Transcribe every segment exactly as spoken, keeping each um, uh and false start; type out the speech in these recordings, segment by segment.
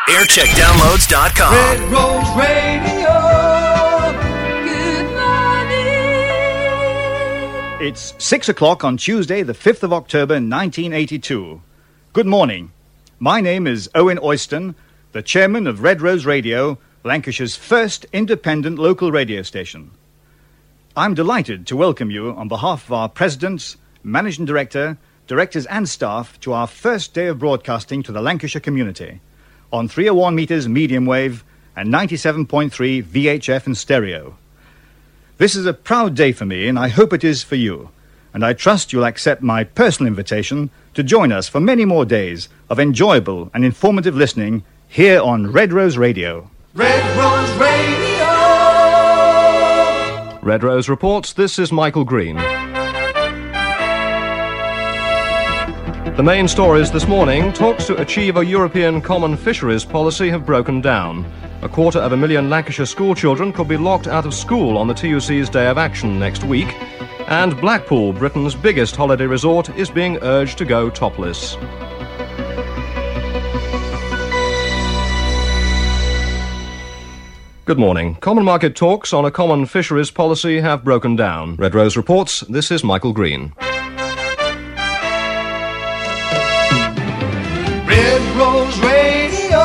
aircheck downloads dot com. Red Rose Radio. Good morning. It's six o'clock on Tuesday, the fifth of October, nineteen eighty-two. Good morning. My name is Owen Oyston, the chairman of Red Rose Radio, Lancashire's first independent local radio station. I'm delighted to welcome you on behalf of our presidents, managing director, directors and staff to our first day of broadcasting to the Lancashire community on three oh one meters medium wave and ninety-seven point three V H F and stereo. This is a proud day for me, and I hope it is for you. And I trust you'll accept my personal invitation to join us for many more days of enjoyable and informative listening here on Red Rose Radio. Red Rose Radio. Red Rose reports, this is Michael Green. The main stories this morning: talks to achieve a European common fisheries policy have broken down. A quarter of a million Lancashire schoolchildren could be locked out of school on the T U C's Day of Action next week. And Blackpool, Britain's biggest holiday resort, is being urged to go topless. Good morning. Common market talks on a common fisheries policy have broken down. Red Rose reports, this is Michael Green. Red Rose Radio.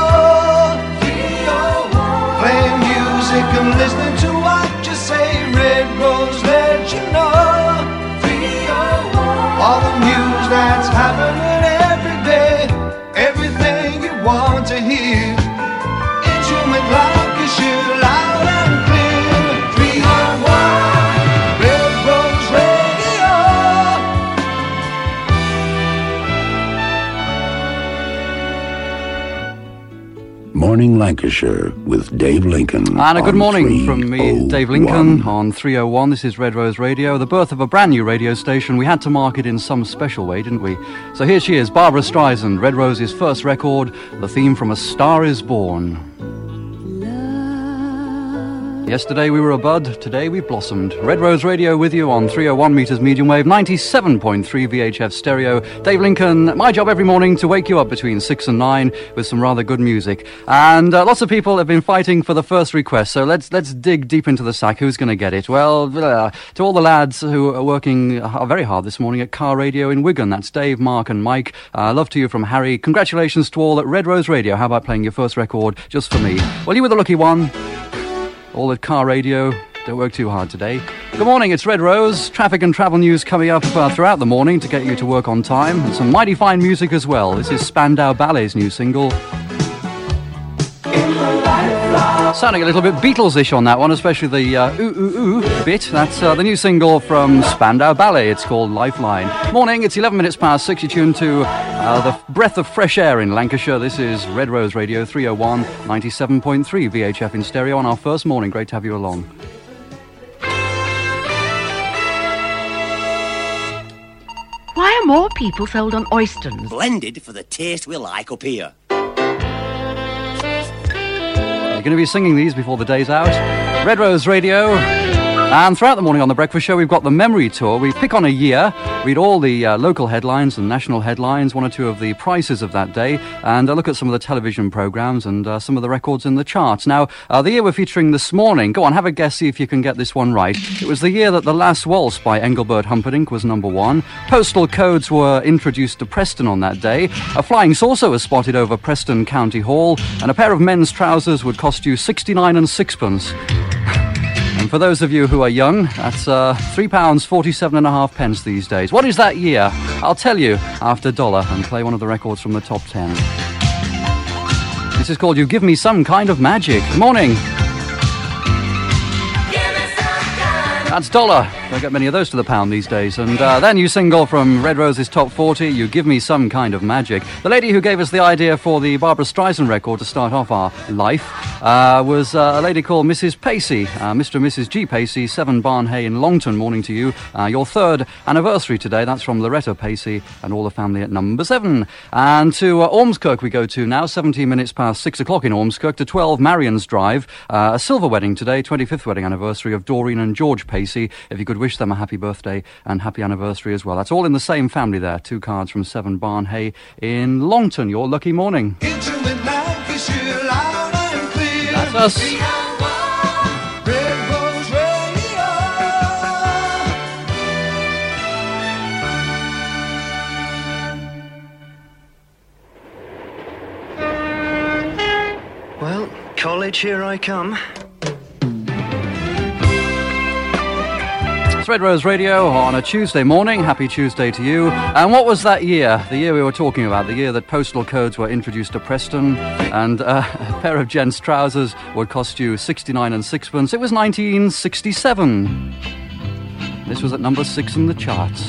Playing music and listening to what you say. Red Rose let you know. All the news that's happening every day. Everything you want to hear. Instrument Lancashire, loud and clear. three oh one Red Rose Radio. Morning Lancashire with Dave Lincoln. And a good on morning from me, Dave Lincoln, three oh one on three oh one. This is Red Rose Radio, the birth of a brand new radio station. We had to mark it in some special way, didn't we? So here she is, Barbra Streisand, Red Rose's first record, the theme from A Star Is Born. Yesterday we were a bud, today we blossomed. Red Rose Radio with you on three oh one meters medium wave, ninety-seven point three V H F stereo. Dave Lincoln, my job every morning to wake you up between six and nine with some rather good music. And uh, lots of people have been fighting for the first request, so let's let's dig deep into the sack. Who's going to get it? Well, uh, to all the lads who are working uh, very hard this morning at Car Radio in Wigan, that's Dave, Mark and Mike. Uh, love to you from Harry. Congratulations to all at Red Rose Radio. How about playing your first record just for me? Well, you were the lucky one. All at Car Radio, don't work too hard today. Good morning, it's Red Rose. Traffic and travel news coming up uh, throughout the morning to get you to work on time. And some mighty fine music as well. This is Spandau Ballet's new single. Sounding a little bit Beatles-ish on that one, especially the uh, ooh ooh ooh bit. That's uh, the new single from Spandau Ballet. It's called Lifeline. Morning, it's eleven minutes past six. You're tuned to uh, the breath of fresh air in Lancashire. This is Red Rose Radio three oh one, ninety-seven point three V H F in stereo on our first morning. Great to have you along. Why are more people sold on Oystons? Blended for the taste we like up here. You're going to be singing these before the day's out. Red Rose Radio. And throughout the morning on The Breakfast Show, we've got the Memory Tour. We pick on a year, read all the uh, local headlines and national headlines, one or two of the prices of that day, and uh, look at some of the television programmes and uh, some of the records in the charts. Now, uh, the year we're featuring this morning, go on, have a guess, see if you can get this one right. It was the year that The Last Waltz by Engelbert Humperdinck was number one. Postal codes were introduced to Preston on that day. A flying saucer was spotted over Preston County Hall, and a pair of men's trousers would cost you sixty-nine and sixpence. And for those of you who are young, that's uh, three pounds forty-seven and a half pence these days. What is that year? I'll tell you after Dollar and play one of the records from the top ten. This is called You Give Me Some Kind of Magic. Good morning. That's Dollar. Don't get many of those to the pound these days. And uh, their new single from Red Rose's Top forty, You Give Me Some Kind of Magic. The lady who gave us the idea for the Barbra Streisand record to start off our life uh, was uh, a lady called Missus Pacey, uh, Mister and Missus G. Pacey, seven Barnhay in Longton. Morning to you. Uh, your third anniversary today. That's from Loretta Pacey and all the family at number seven. And to uh, Ormskirk we go to now, seventeen minutes past six o'clock in Ormskirk, to twelve Marion's Drive. Uh, a silver wedding today, twenty-fifth wedding anniversary of Doreen and George Pacey. If you could wish them a happy birthday and happy anniversary as well. That's all in the same family there. Two cards from seven Barnhay in Longton. Your lucky morning. Intimate Lancashire. Christmas. Red Rose Radio. Well, college, here I come. It's Red Rose Radio on a Tuesday morning. Happy Tuesday to you. And what was that year? The year we were talking about, the year that postal codes were introduced to Preston and uh, a pair of gents' trousers would cost you sixty-nine and sixpence. It was nineteen sixty-seven. This was at number six in the charts.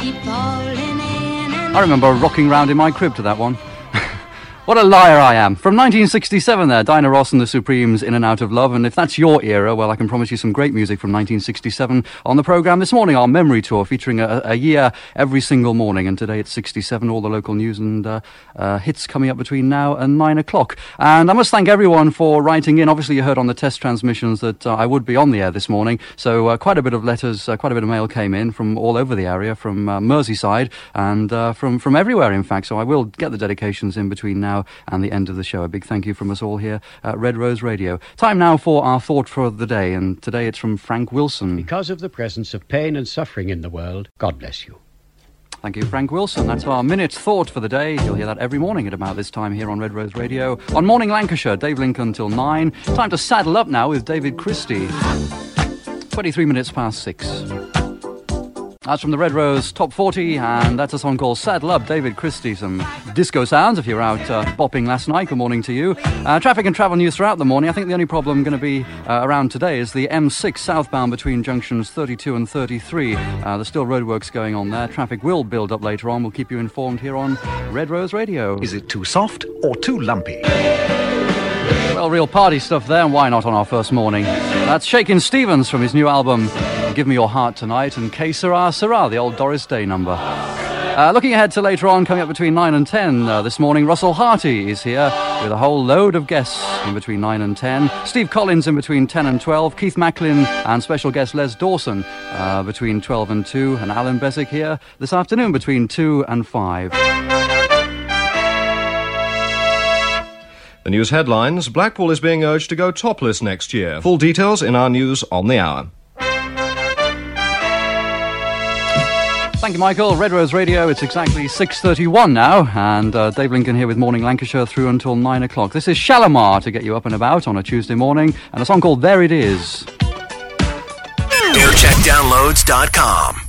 I remember rocking round in my crib to that one. What a liar I am. From nineteen sixty-seven there, Dinah Ross and the Supremes, In and Out of Love. And if that's your era, well, I can promise you some great music from nineteen sixty-seven on the programme this morning, our memory tour, featuring a, a year every single morning. And today it's sixty-seven, all the local news and uh, uh, hits coming up between now and nine o'clock. And I must thank everyone for writing in. Obviously, you heard on the test transmissions that uh, I would be on the air this morning. So uh, quite a bit of letters, uh, quite a bit of mail came in from all over the area, from uh, Merseyside and uh, from, from everywhere, in fact. So I will get the dedications in between now and the end of the show. A big thank you from us all here at Red Rose Radio. Time now for our thought for the day, and today it's from Frank Wilson. Because of the presence of pain and suffering in the world, God bless you. Thank you, Frank Wilson. That's our minute thought for the day. You'll hear that every morning at about this time here on Red Rose Radio. On Morning Lancashire, Dave Lincoln till nine. Time to saddle up now with David Christie. twenty-three minutes past six. That's from the Red Rose Top forty, and that's a song called Saddle Up, David Christie. Some disco sounds if you were out uh, bopping last night. Good morning to you. Uh, traffic and travel news throughout the morning. I think the only problem going to be uh, around today is the M six southbound between junctions thirty-two and thirty-three. Uh, there's still roadworks going on there. Traffic will build up later on. We'll keep you informed here on Red Rose Radio. Is it too soft or too lumpy? Well, real party stuff there, and why not on our first morning? That's Shakin' Stevens from his new album, Give Me Your Heart Tonight, and Que Sera Sera, the old Doris Day number. Uh, looking ahead to later on, coming up between nine and ten uh, this morning, Russell Harty is here with a whole load of guests in between nine and ten. Steve Collins in between ten and twelve. Keith Macklin and special guest Les Dawson uh, between twelve and two. And Alan Besick here this afternoon between two and five. The news headlines: Blackpool is being urged to go topless next year. Full details in our news on the hour. Thank you, Michael. Red Rose Radio, it's exactly six thirty-one now, and uh, Dave Lincoln here with Morning Lancashire through until nine o'clock. This is Shalimar to get you up and about on a Tuesday morning, and a song called There It Is. aircheck downloads dot com